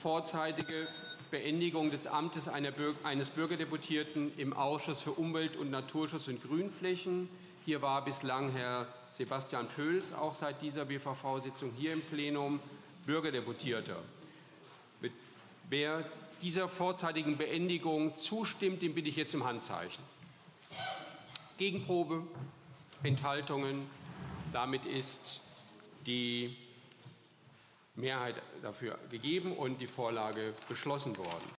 vorzeitige Beendigung des Amtes eines Bürgerdeputierten im Ausschuss für Umwelt- und Naturschutz und Grünflächen. Hier war bislang Herr Sebastian Pöls, auch seit dieser BVV-Sitzung hier im Plenum, Bürgerdeputierter. Wer dieser vorzeitigen Beendigung zustimmt, den bitte ich jetzt um Handzeichen. Gegenprobe, Enthaltungen. Damit ist die Mehrheit dafür gegeben und die Vorlage beschlossen worden.